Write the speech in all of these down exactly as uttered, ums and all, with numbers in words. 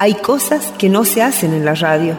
Hay cosas que no se hacen en la radio.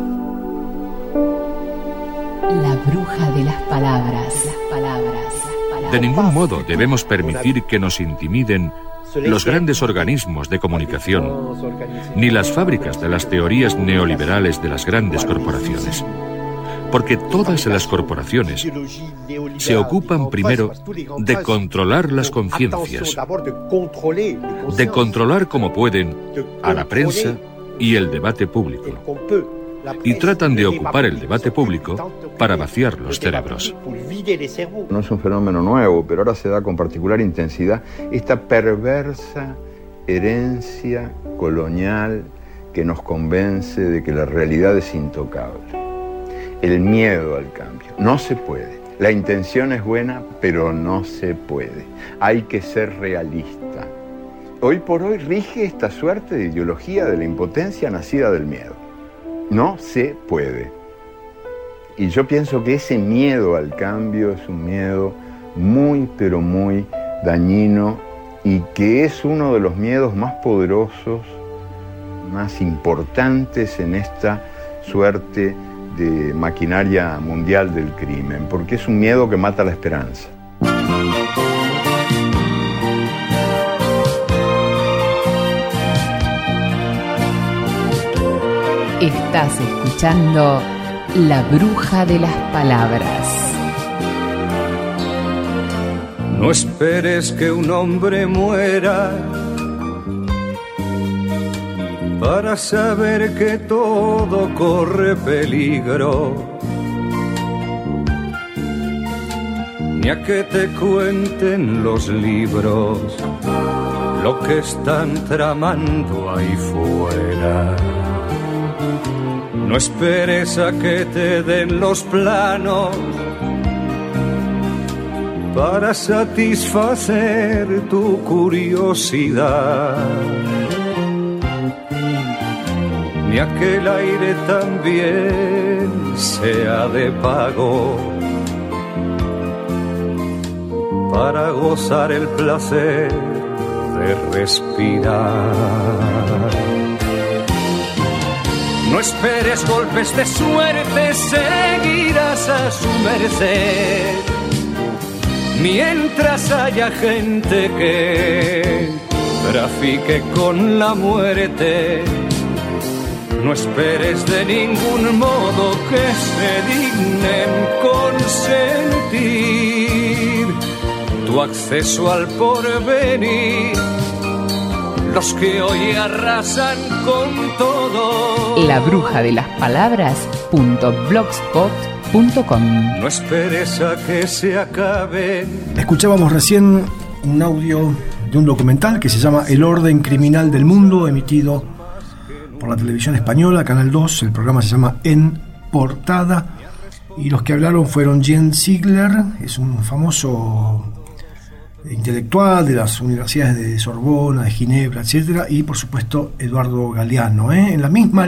La bruja de las palabras. Las palabras. De ningún modo debemos permitir que nos intimiden los grandes organismos de comunicación, ni las fábricas de las teorías neoliberales de las grandes corporaciones. Porque todas las corporaciones se ocupan primero de controlar las conciencias, de controlar como pueden a la prensa y el debate público, y tratan de ocupar el debate público para vaciar los cerebros. No es un fenómeno nuevo, pero ahora se da con particular intensidad esta perversa herencia colonial que nos convence de que la realidad es intocable. El miedo al cambio. No se puede. La intención es buena, pero no se puede. Hay que ser realista. Hoy por hoy rige esta suerte de ideología de la impotencia nacida del miedo. No se puede. Y yo pienso que ese miedo al cambio es un miedo muy, pero muy dañino y que es uno de los miedos más poderosos, más importantes en esta suerte de maquinaria mundial del crimen, porque es un miedo que mata la esperanza. Estás escuchando La Bruja de las Palabras. No esperes que un hombre muera para saber que todo corre peligro, ni a que te cuenten los libros lo que están tramando ahí fuera. No esperes a que te den los planos para satisfacer tu curiosidad, ni a que el aire también sea de pago para gozar el placer de respirar. No esperes golpes de suerte, seguirás a su merced, mientras haya gente que trafique con la muerte. No esperes de ningún modo que se dignen consentir tu acceso al porvenir, los que hoy arrasan con todo. La bruja de las palabras punto blogspot punto com. No esperes a que se acaben. Escuchábamos recién un audio de un documental que se llama El orden criminal del mundo, emitido por la televisión española, Canal dos. El programa se llama En Portada, y los que hablaron fueron Jens Ziegler, es un famoso intelectual de las universidades de Sorbona, de Ginebra, etcétera, y por supuesto Eduardo Galeano, ¿eh? En la misma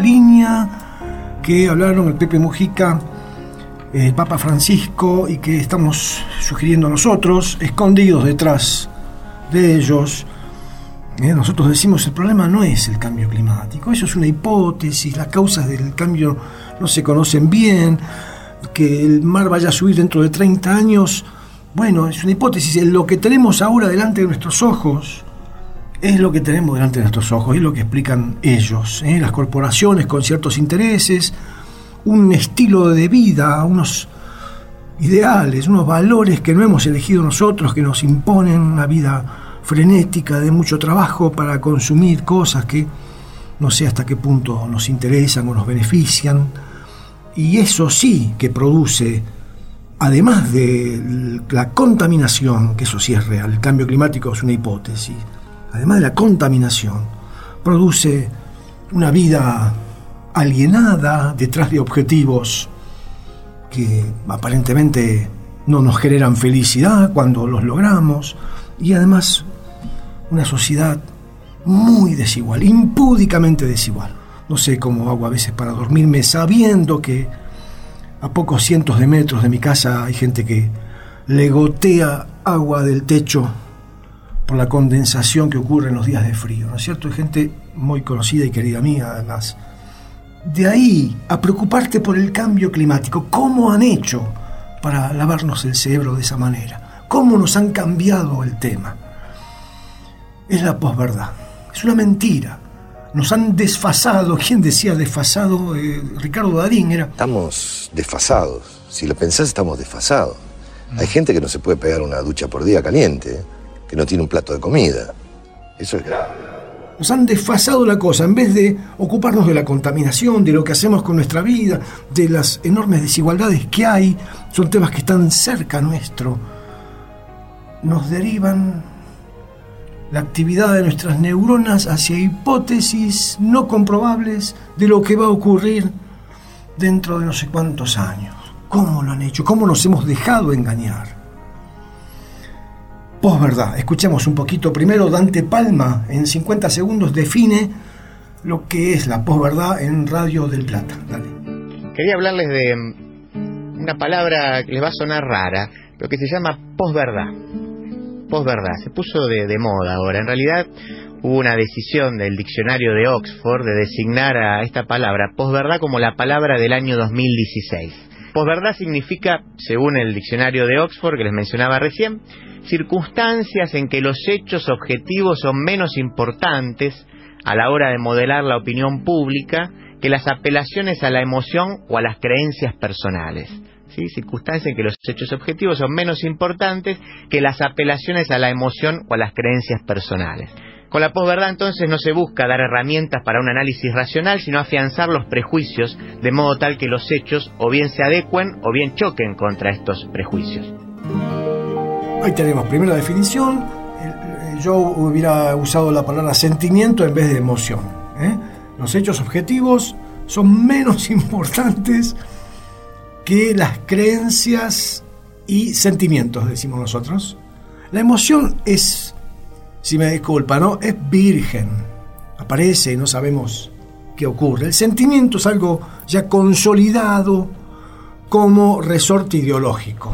línea que hablaron el Pepe Mujica, el Papa Francisco, y que estamos sugiriendo nosotros, escondidos detrás de ellos. ¿Eh? Nosotros decimos el problema no es el cambio climático, eso es una hipótesis, las causas del cambio no se conocen bien, que el mar vaya a subir dentro de treinta años, bueno, es una hipótesis. Lo que tenemos ahora delante de nuestros ojos es lo que tenemos delante de nuestros ojos, es lo que explican ellos, ¿eh? Las corporaciones con ciertos intereses, un estilo de vida, unos ideales, unos valores que no hemos elegido nosotros, que nos imponen una vida frenética de mucho trabajo para consumir cosas que no sé hasta qué punto nos interesan o nos benefician. Y eso sí que produce, además de la contaminación, que eso sí es real, el cambio climático es una hipótesis, además de la contaminación, produce una vida alienada detrás de objetivos que aparentemente no nos generan felicidad cuando los logramos, y además una sociedad muy desigual, impúdicamente desigual. No sé cómo hago a veces para dormirme sabiendo que a pocos cientos de metros de mi casa hay gente que le gotea agua del techo por la condensación que ocurre en los días de frío, ¿no es cierto? Hay gente muy conocida y querida mía, además. De ahí a preocuparte por el cambio climático, ¿cómo han hecho para lavarnos el cerebro de esa manera? ¿Cómo nos han cambiado el tema? Es la posverdad, es una mentira. Nos han desfasado. ¿Quién decía desfasado? Eh, Ricardo Darín era. Estamos desfasados. Si lo pensás, estamos desfasados. Hay gente que no se puede pegar una ducha por día caliente, ¿eh? Que no tiene un plato de comida. Eso es grave. Nos han desfasado la cosa. En vez de ocuparnos de la contaminación, de lo que hacemos con nuestra vida, de las enormes desigualdades que hay, son temas que están cerca nuestro, nos derivan la actividad de nuestras neuronas hacia hipótesis no comprobables de lo que va a ocurrir dentro de no sé cuántos años. ¿Cómo lo han hecho? ¿Cómo nos hemos dejado engañar? Posverdad. Escuchemos un poquito. Primero, Dante Palma, en cincuenta segundos, define lo que es la posverdad en Radio del Plata. Dale. Quería hablarles de una palabra que les va a sonar rara, pero que se llama posverdad. Posverdad. Se puso de, de moda ahora. En realidad, hubo una decisión del diccionario de Oxford de designar a esta palabra, posverdad, como la palabra del año dos mil dieciséis. Posverdad significa, según el diccionario de Oxford que les mencionaba recién, circunstancias en que los hechos objetivos son menos importantes a la hora de modelar la opinión pública que las apelaciones a la emoción o a las creencias personales. ¿Sí? Circunstancias en que los hechos objetivos son menos importantes que las apelaciones a la emoción o a las creencias personales. Con la posverdad, entonces, no se busca dar herramientas para un análisis racional, sino afianzar los prejuicios, de modo tal que los hechos o bien se adecuen o bien choquen contra estos prejuicios. Ahí tenemos primera definición. Yo hubiera usado la palabra sentimiento en vez de emoción, ¿eh? Los hechos objetivos son menos importantes que las creencias y sentimientos, decimos nosotros. La emoción es, si me disculpa, ¿no? Es virgen. Aparece y no sabemos qué ocurre. El sentimiento es algo ya consolidado como resorte ideológico.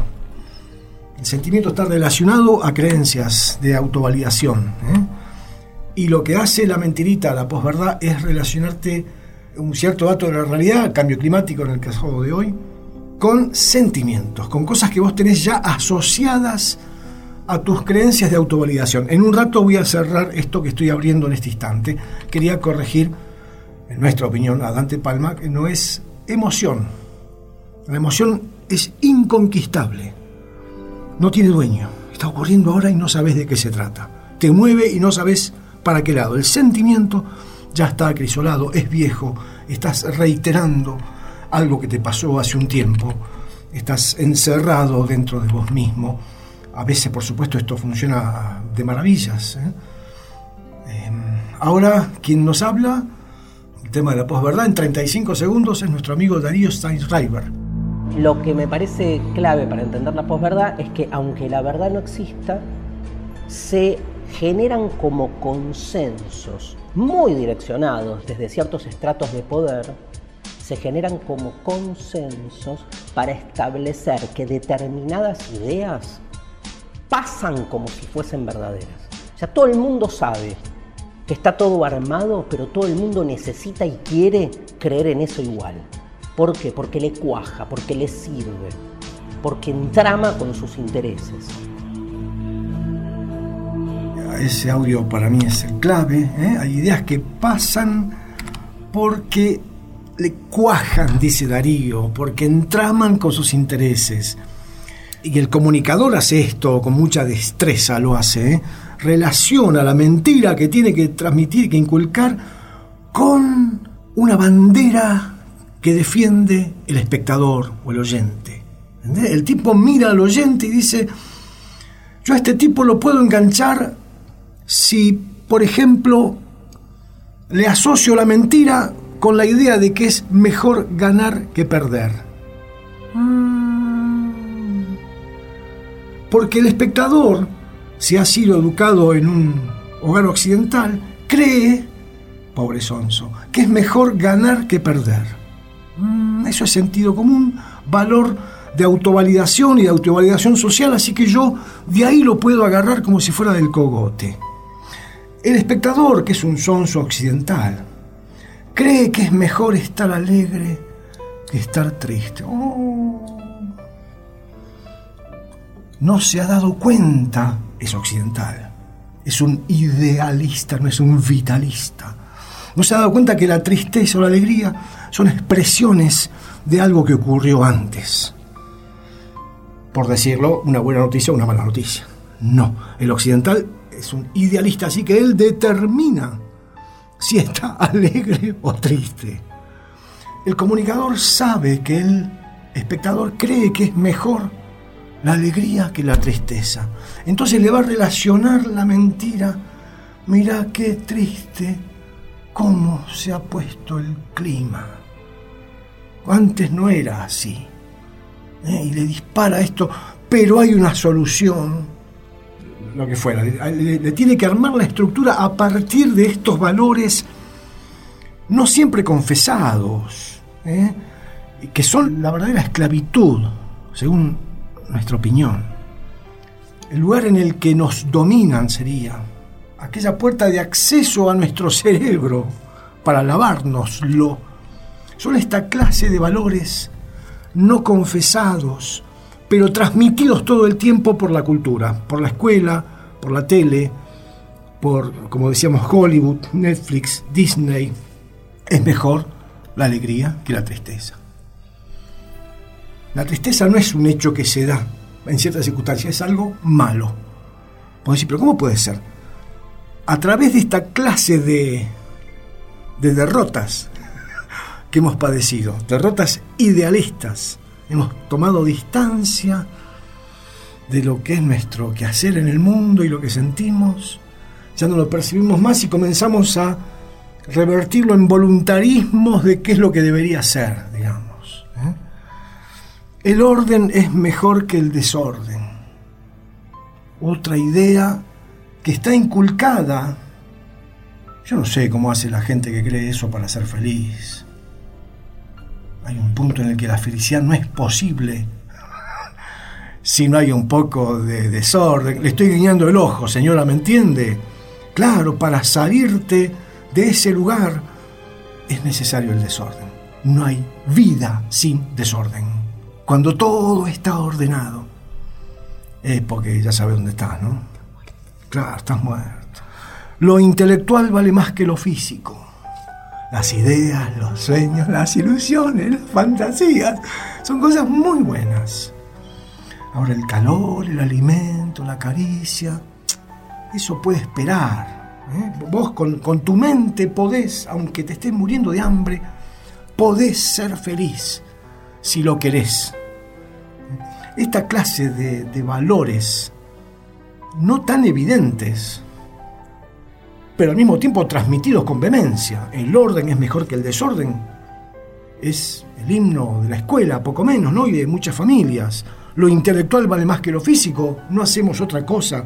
El sentimiento está relacionado a creencias de autovalidación, ¿eh? Y lo que hace la mentirita, la posverdad, es relacionarte un cierto dato de la realidad, cambio climático en el caso de hoy, con sentimientos, con cosas que vos tenés ya asociadas a tus creencias de autovalidación. En un rato voy a cerrar esto que estoy abriendo en este instante. Quería corregir, en nuestra opinión, a Dante Palma, que no es emoción. La emoción es inconquistable. No tiene dueño. Está ocurriendo ahora y no sabes de qué se trata. Te mueve y no sabes para qué lado. El sentimiento ya está acrisolado, es viejo. Estás reiterando algo que te pasó hace un tiempo. Estás encerrado dentro de vos mismo. A veces, por supuesto, esto funciona de maravillas, ¿eh? Eh, ahora, quien nos habla, el tema de la posverdad, en treinta y cinco segundos, es nuestro amigo Darío Steinschreiber. Lo que me parece clave para entender la posverdad es que, aunque la verdad no exista, se generan como consensos muy direccionados desde ciertos estratos de poder, se generan como consensos para establecer que determinadas ideas pasan como si fuesen verdaderas. O sea, todo el mundo sabe que está todo armado, pero todo el mundo necesita y quiere creer en eso igual. ¿Por qué? Porque le cuaja, porque le sirve, porque entrama con sus intereses. Ese audio para mí es el clave, ¿eh? Hay ideas que pasan porque le cuajan, dice Darío, porque entraman con sus intereses. Y el comunicador hace esto con mucha destreza, lo hace, ¿eh? Relaciona la mentira que tiene que transmitir, que inculcar, con una bandera que defiende el espectador o el oyente. ¿Entendés? El tipo mira al oyente y dice: yo a este tipo lo puedo enganchar si, por ejemplo, le asocio la mentira con la idea de que es mejor ganar que perder. Porque el espectador, si ha sido educado en un hogar occidental, cree, pobre sonso, que es mejor ganar que perder. Eso es sentido común, valor de autovalidación y de autovalidación social, así que yo de ahí lo puedo agarrar como si fuera del cogote. El espectador, que es un sonso occidental, cree que es mejor estar alegre que estar triste. Oh. No se ha dado cuenta, es occidental, es un idealista, no es un vitalista. No se ha dado cuenta que la tristeza o la alegría son expresiones de algo que ocurrió antes. Por decirlo, una buena noticia o una mala noticia. No, el occidental es un idealista, así que él determina si está alegre o triste. El comunicador sabe que el espectador cree que es mejor la alegría que la tristeza. Entonces le va a relacionar la mentira. Mirá qué triste cómo se ha puesto el clima. Antes no era así. ¿Eh? Y le dispara esto, pero hay una solución. Lo que fuera. Le, le, le tiene que armar la estructura a partir de estos valores no siempre confesados, ¿eh? que son la verdadera esclavitud, según nuestra opinión. El lugar en el que nos dominan sería aquella puerta de acceso a nuestro cerebro para lavárnoslo. Son esta clase de valores no confesados, pero transmitidos todo el tiempo por la cultura, por la escuela, por la tele, por, como decíamos, Hollywood, Netflix, Disney. Es mejor la alegría que la tristeza. La tristeza no es un hecho que se da en ciertas circunstancias, es algo malo. Podés decir, pero ¿cómo puede ser? A través de esta clase de, de derrotas que hemos padecido, derrotas idealistas, hemos tomado distancia de lo que es nuestro quehacer en el mundo y lo que sentimos, ya no lo percibimos más y comenzamos a revertirlo en voluntarismos de qué es lo que debería ser, digamos. ¿eh? El orden es mejor que el desorden. Otra idea que está inculcada. Yo no sé cómo hace la gente que cree eso para ser feliz. Hay un punto en el que la felicidad no es posible si no hay un poco de desorden. Le estoy guiñando el ojo, señora, ¿me entiende? Claro, para salirte de ese lugar es necesario el desorden. No hay vida sin desorden. Cuando todo está ordenado, es porque ya sabes dónde estás, ¿no? Claro, estás muerto. Lo intelectual vale más que lo físico. Las ideas, los sueños, las ilusiones, las fantasías, son cosas muy buenas. Ahora el calor, el alimento, la caricia, eso puede esperar. ¿Eh? Vos con, con tu mente podés, aunque te estés muriendo de hambre, podés ser feliz si lo querés. Esta clase de, de valores no tan evidentes, pero al mismo tiempo transmitidos con vehemencia. El orden es mejor que el desorden. Es el himno de la escuela, poco menos, ¿no? Y de muchas familias. Lo intelectual vale más que lo físico. No hacemos otra cosa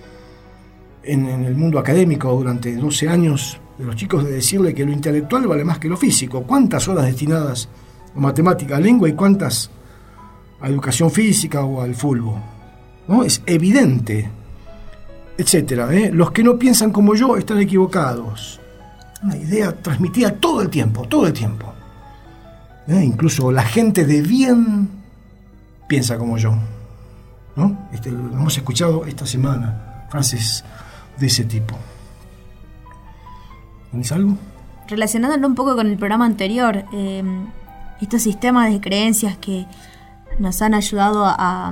en, en el mundo académico durante doce años de los chicos de decirle que lo intelectual vale más que lo físico. ¿Cuántas horas destinadas a matemática, a lengua y cuántas a educación física o al fútbol? ¿No? Es evidente, etcétera. ¿eh? Los que no piensan como yo están equivocados. Una idea transmitida todo el tiempo, todo el tiempo. ¿Eh? Incluso la gente de bien piensa como yo, ¿no? Este, lo hemos escuchado esta semana, frases de ese tipo. ¿Tienes algo? Relacionándolo un poco con el programa anterior, eh, estos sistemas de creencias que nos han ayudado a,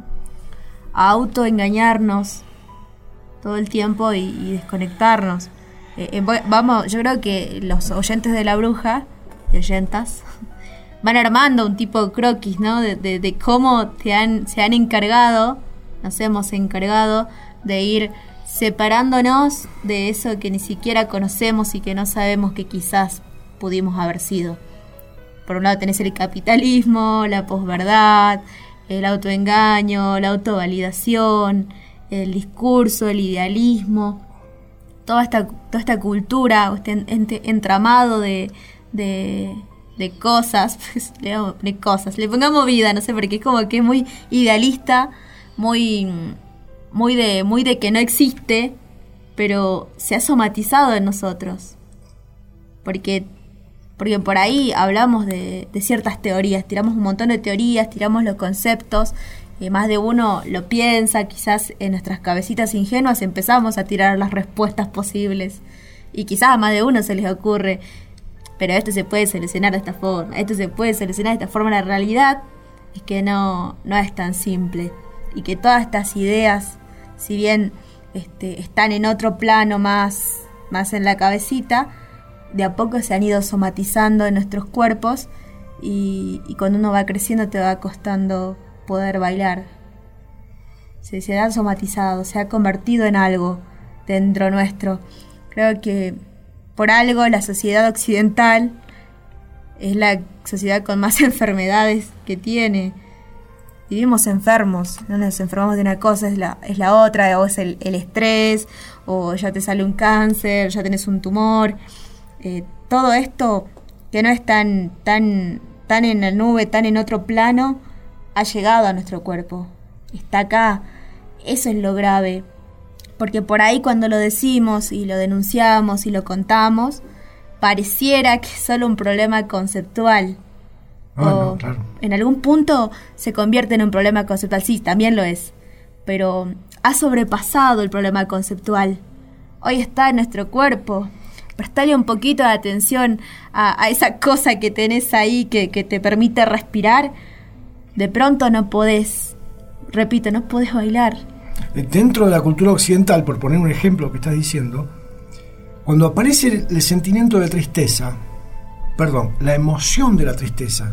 a autoengañarnos todo el tiempo y, y desconectarnos. Eh, eh, vamos, yo creo que los oyentes de La Bruja, y oyentas, van armando un tipo de croquis, ¿no? De, de, de cómo te han, se han encargado, nos hemos encargado de ir separándonos de eso que ni siquiera conocemos y que no sabemos que quizás pudimos haber sido. Por un lado tenés el capitalismo, la posverdad, el autoengaño, la autovalidación, el discurso, el idealismo, toda esta, toda esta cultura, este entramado de, de de cosas, pues, le vamos a poner cosas, le pongamos vida, no sé, porque es como que es muy idealista, muy, muy de, muy de que no existe, pero se ha somatizado en nosotros. Porque, porque por ahí hablamos de, de ciertas teorías, tiramos un montón de teorías, tiramos los conceptos, eh, más de uno lo piensa, quizás en nuestras cabecitas ingenuas empezamos a tirar las respuestas posibles, y quizás a más de uno se les ocurre, pero esto se puede solucionar de esta forma, esto se puede solucionar de esta forma. La realidad es que no, no es tan simple, y que todas estas ideas, si bien este, están en otro plano más, más en la cabecita, de a poco se han ido somatizando en nuestros cuerpos, y, y cuando uno va creciendo te va costando poder bailar. Se, se ha somatizado, se ha convertido en algo dentro nuestro. Creo que por algo la sociedad occidental es la sociedad con más enfermedades que tiene. Vivimos enfermos, no nos enfermamos de una cosa, es la, es la otra, o es el, el estrés, o ya te sale un cáncer, ya tenés un tumor. Eh, todo esto que no es tan, tan, tan en la nube, tan en otro plano, ha llegado a nuestro cuerpo. Está acá. Eso es lo grave. Porque por ahí cuando lo decimos y lo denunciamos y lo contamos, pareciera que es solo un problema conceptual. Ah, o no, claro. En algún punto se convierte en un problema conceptual. Sí, también lo es. Pero ha sobrepasado el problema conceptual. Hoy está en nuestro cuerpo. Prestale un poquito de atención a, a esa cosa que tenés ahí que, que te permite respirar. De pronto no podés, repito, no podés bailar. Dentro de la cultura occidental, por poner un ejemplo que estás diciendo, cuando aparece el sentimiento de tristeza, perdón, la emoción de la tristeza,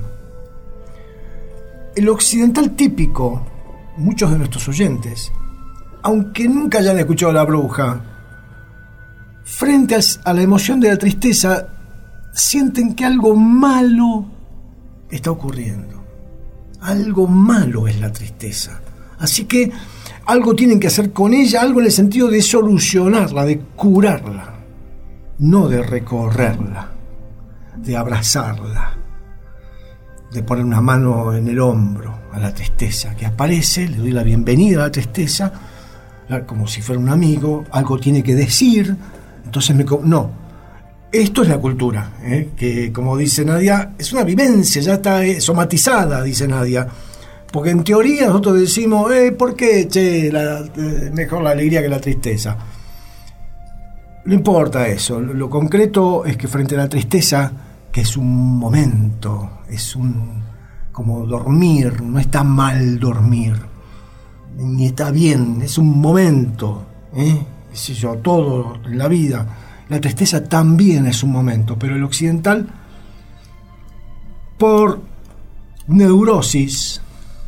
el occidental típico, muchos de nuestros oyentes, aunque nunca hayan escuchado La Bruja, frente a la emoción de la tristeza, sienten que algo malo está ocurriendo. Algo malo es la tristeza. Así que algo tienen que hacer con ella, algo en el sentido de solucionarla, de curarla, no de recorrerla, de abrazarla, de poner una mano en el hombro a la tristeza que aparece, le doy la bienvenida a la tristeza, como si fuera un amigo, algo tiene que decir, entonces me... No, esto es la cultura, ¿eh? Que como dice Nadia, es una vivencia, ya está eh, somatizada, dice Nadia. Porque en teoría nosotros decimos, eh, ¿por qué, che, la, eh, mejor la alegría que la tristeza? No importa eso, lo, lo concreto es que frente a la tristeza, que es un momento, es un como dormir, no está mal dormir, ni está bien, es un momento, ¿eh? Qué sé yo, todo en la vida, la tristeza también es un momento, pero el occidental, por neurosis,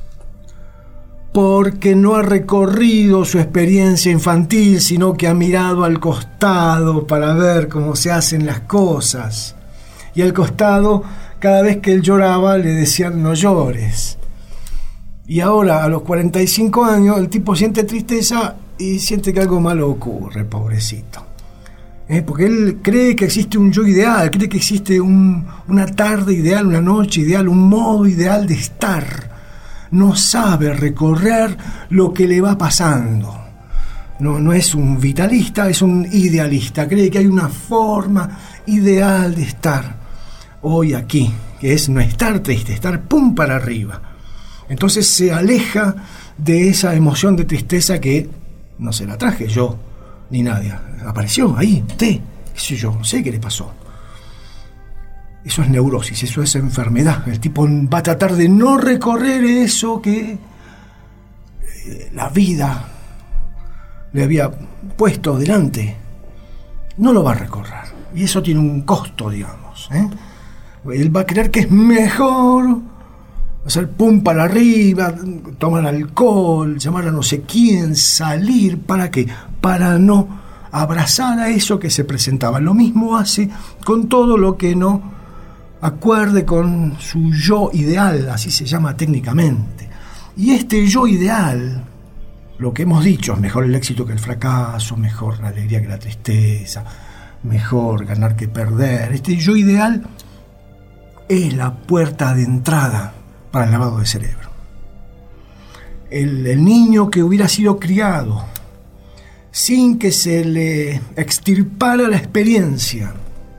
porque no ha recorrido su experiencia infantil, sino que ha mirado al costado para ver cómo se hacen las cosas. Y al costado, cada vez que él lloraba, le decían no llores. Y ahora, a los cuarenta y cinco años, el tipo siente tristeza y siente que algo malo ocurre, pobrecito. ¿Eh? Porque él cree que existe un yo ideal, cree que existe un, una tarde ideal, una noche ideal, un modo ideal de estar. No sabe recorrer lo que le va pasando. No, no es un vitalista, es un idealista. Cree que hay una forma ideal de estar hoy aquí, que es no estar triste, estar pum para arriba. Entonces se aleja de esa emoción de tristeza que no se la traje yo ni nadie. Apareció ahí, usted, qué sé yo, no sé qué le pasó. Eso es neurosis, eso es enfermedad. El tipo va a tratar de no recorrer eso que la vida le había puesto delante. No lo va a recorrer. Y eso tiene un costo, digamos, ¿eh? Él va a creer que es mejor hacer pum para arriba, tomar alcohol, llamar a no sé quién, salir. ¿Para qué? Para no abrazar a eso que se presentaba. Lo mismo hace con todo lo que no acuerde con su yo ideal, así se llama técnicamente. Y este yo ideal, lo que hemos dicho, es mejor el éxito que el fracaso, mejor la alegría que la tristeza, mejor ganar que perder. Este yo ideal es la puerta de entrada para el lavado de cerebro. El, el niño que hubiera sido criado sin que se le extirpara la experiencia,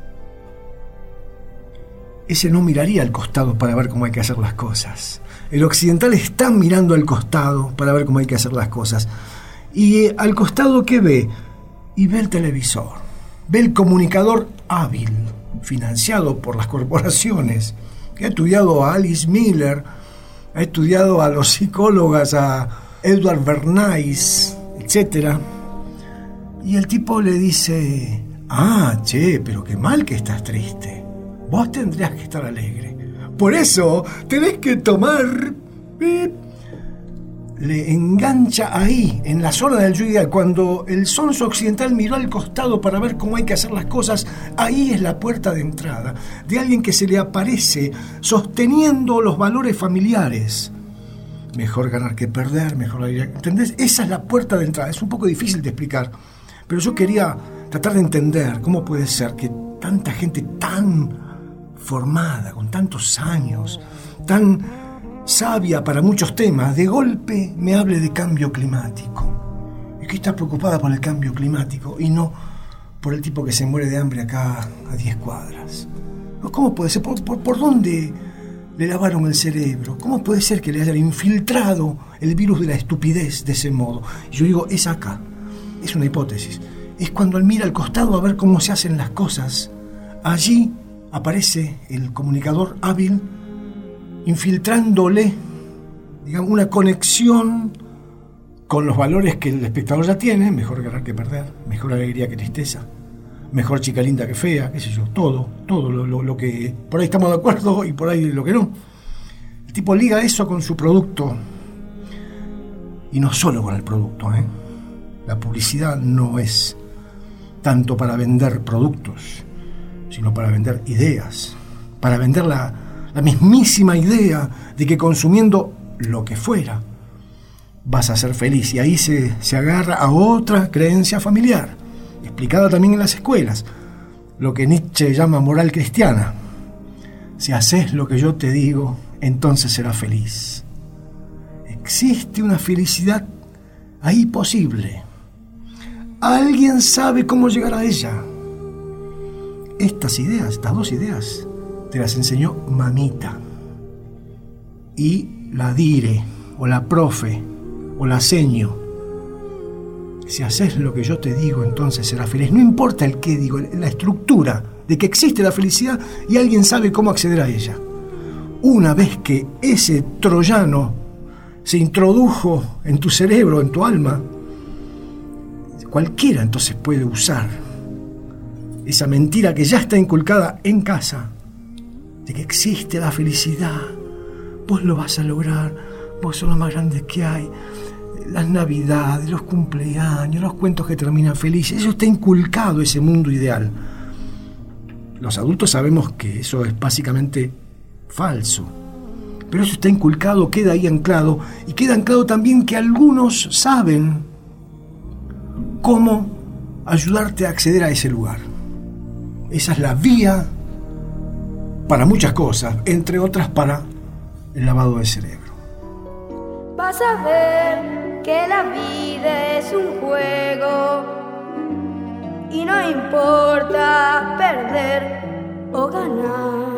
ese no miraría al costado para ver cómo hay que hacer las cosas. El occidental está mirando al costado para ver cómo hay que hacer las cosas. Y eh, al costado, ¿qué ve? Y ve el televisor, ve el comunicador hábil, financiado por las corporaciones, que ha estudiado a Alice Miller, ha estudiado a los psicólogos, a Edward Bernays, etcétera. Y el tipo le dice: ah, che, pero qué mal que estás triste. Vos tendrías que estar alegre. Por eso tenés que tomar... Eh, le engancha ahí, en la zona del yo ideal. Cuando el sonso occidental miró al costado para ver cómo hay que hacer las cosas, ahí es la puerta de entrada de alguien que se le aparece sosteniendo los valores familiares. Mejor ganar que perder, mejor... ¿Entendés? Esa es la puerta de entrada. Es un poco difícil de explicar, pero yo quería tratar de entender cómo puede ser que tanta gente tan formada, con tantos años, tan sabia para muchos temas, de golpe me hable de cambio climático. Y que está preocupada por el cambio climático y no por el tipo que se muere de hambre acá a diez cuadras. ¿Cómo puede ser? ¿Por, por, por dónde le lavaron el cerebro? ¿Cómo puede ser que le hayan infiltrado el virus de la estupidez de ese modo? Y yo digo, es acá. Es una hipótesis. Es cuando él mira al costado a ver cómo se hacen las cosas. Allí aparece el comunicador hábil infiltrándole, digamos, una conexión con los valores que el espectador ya tiene. Mejor ganar que perder, mejor alegría que tristeza, mejor chica linda que fea, qué sé yo, todo, todo lo, lo, lo que por ahí estamos de acuerdo y por ahí lo que no. El tipo liga eso con su producto, y no solo con el producto, ¿eh? La publicidad no es tanto para vender productos, sino para vender ideas, para vender la, la mismísima idea de que consumiendo lo que fuera vas a ser feliz. Y ahí se, se agarra a otra creencia familiar, explicada también en las escuelas, lo que Nietzsche llama moral cristiana. Si haces lo que yo te digo, entonces serás feliz. Existe una felicidad ahí posible. ¿Alguien sabe cómo llegar a ella? Estas ideas, estas dos ideas, te las enseñó mamita. Y la dire, o la profe, o la seño. Si haces lo que yo te digo, entonces serás feliz. No importa el qué digo, la estructura de que existe la felicidad y alguien sabe cómo acceder a ella. Una vez que ese troyano se introdujo en tu cerebro, en tu alma, cualquiera entonces puede usar esa mentira que ya está inculcada en casa, de que existe la felicidad, vos lo vas a lograr, vos sos lo más grande que hay, las navidades, los cumpleaños, los cuentos que terminan felices, eso está inculcado, ese mundo ideal. Los adultos sabemos que eso es básicamente falso, pero eso está inculcado, queda ahí anclado, y queda anclado también que algunos saben cómo ayudarte a acceder a ese lugar. Esa es la vía para muchas cosas, entre otras para el lavado de cerebro. Vas a ver que la vida es un juego y no importa perder o ganar.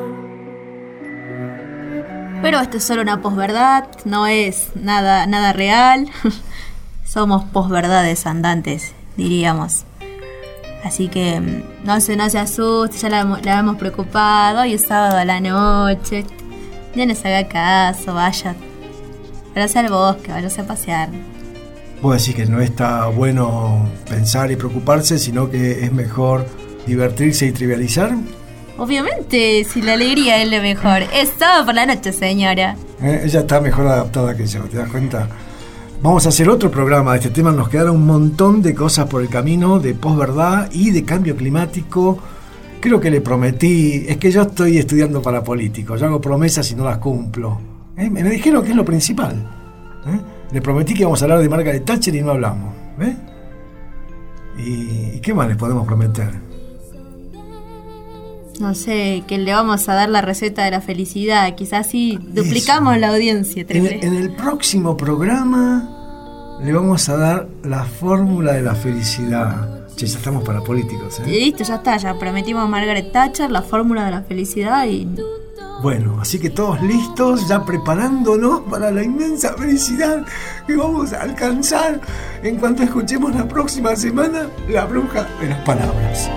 Pero esto es solo una posverdad, no es nada, nada real. Somos posverdades andantes, diríamos. Así que no se, no se asuste, ya la, la hemos preocupado. Hoy es sábado a la noche. Ya no se haga caso, vaya. Váyase al bosque, váyase a pasear. Vos decís que no está bueno pensar y preocuparse, sino que es mejor divertirse y trivializar. Obviamente, si la alegría es lo mejor. Es sábado por la noche, señora. Eh, ella está mejor adaptada que yo, ¿te das cuenta? Vamos a hacer otro programa de este tema. Nos quedaron un montón de cosas por el camino, de posverdad y de cambio climático. Creo que le prometí, es que yo estoy estudiando para político, yo hago promesas y no las cumplo. ¿Eh? Me dijeron que es lo principal. ¿Eh? Le prometí que íbamos a hablar de Margaret Thatcher y no hablamos. ¿Eh? ¿Y, ¿Y qué más les podemos prometer? no sé, que le vamos a dar la receta de la felicidad. Quizás sí duplicamos Eso. la audiencia. En, en el próximo programa le vamos a dar la fórmula de la felicidad. Che, ya estamos para políticos, ¿eh? Y listo, ya está, ya prometimos a Margaret Thatcher la fórmula de la felicidad y... Bueno, así que todos listos, ya preparándonos para la inmensa felicidad que vamos a alcanzar en cuanto escuchemos la próxima semana La Bruja de las Palabras.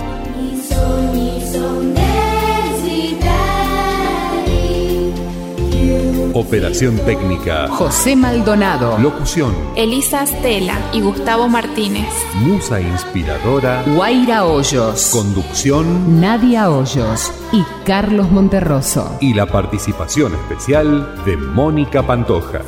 Operación técnica José Maldonado. Locución Elisa Stella y Gustavo Martínez. Musa inspiradora Guaira Hoyos. Conducción Nadia Hoyos y Carlos Monterroso. Y la participación especial de Mónica Pantoja.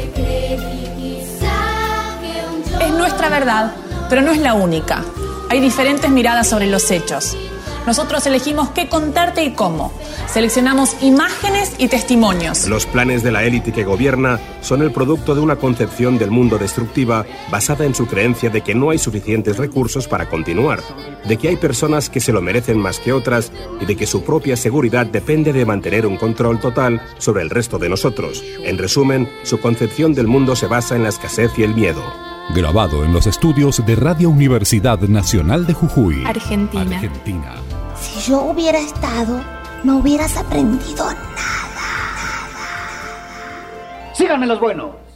Es nuestra verdad, pero no es la única. Hay diferentes miradas sobre los hechos. Nosotros elegimos qué contarte y cómo. Seleccionamos imágenes y testimonios. Los planes de la élite que gobierna son el producto de una concepción del mundo destructiva basada en su creencia de que no hay suficientes recursos para continuar, de que hay personas que se lo merecen más que otras y de que su propia seguridad depende de mantener un control total sobre el resto de nosotros. En resumen, su concepción del mundo se basa en la escasez y el miedo. Grabado en los estudios de Radio Universidad Nacional de Jujuy, Argentina. Argentina. Si yo hubiera estado, no hubieras aprendido nada. Síganme los buenos.